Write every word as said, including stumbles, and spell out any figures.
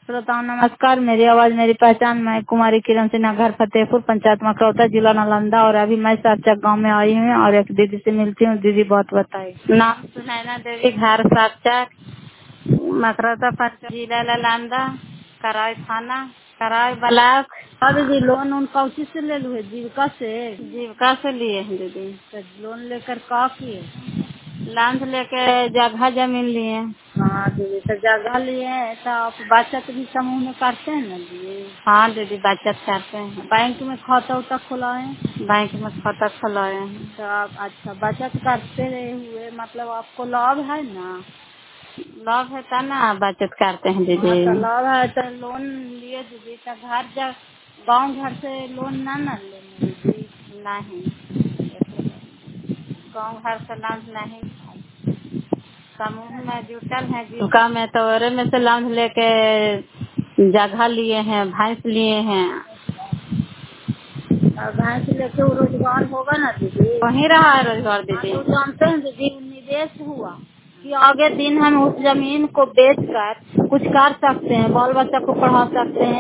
श्रोताओं नमस्कार। मेरी आवाज मेरी पहचान। मैं कुमारी किरण सिन्हा, घर फतेहपुर, पंचायत मकरौता, जिला नालंदा। और अभी मैं सारचक गांव में आई हूँ और एक दीदी से मिलती हूँ। दीदी बहुत बताई। नाम सुनैना देवी, घर सारचक, मकरौता, पंचायत, जिला नालंदा, कराई थाना, कराई ब्लॉक। हाँ दीदी, लोन उन कौची से ले लू है? जीविका से? जीविका से लिए हैं दीदी। तो लोन लेकर का किए? लांच लेके जगह जमीन लिए। हाँ दीदी, तो जगह लिए तो आप बचत भी समूह में करते हैं ना दीदी? हाँ दीदी, बचत करते हैं। बैंक में खाता उता खुलाए? बैंक में खाता खुलाए हैं। तो आप अच्छा बचत करते रहे हुए मतलब आपको लाभ है ना? लाभ है तो ना बचत करते हैं दीदी। हाँ, तो लाभ है तो लोन लिए दीदी। तो घर जब गाँव घर से लोन ना ना लेंगे दीदी? नहीं, गाँव घर से लोन नहीं। समूह में जुटल है जीविका में, तो औरे में से लोन लेके जगह लिए हैं, भैंस लिए हैं। और भैंस लेके वो रोजगार होगा ना दीदी? वहीं रहा है रोजगार दीदी। तो जानते हैं दीदी, निवेश हुआ कि आगे दिन हम उस जमीन को बेचकर कुछ कर सकते हैं, बाल बच्चा को पढ़ा सकते हैं।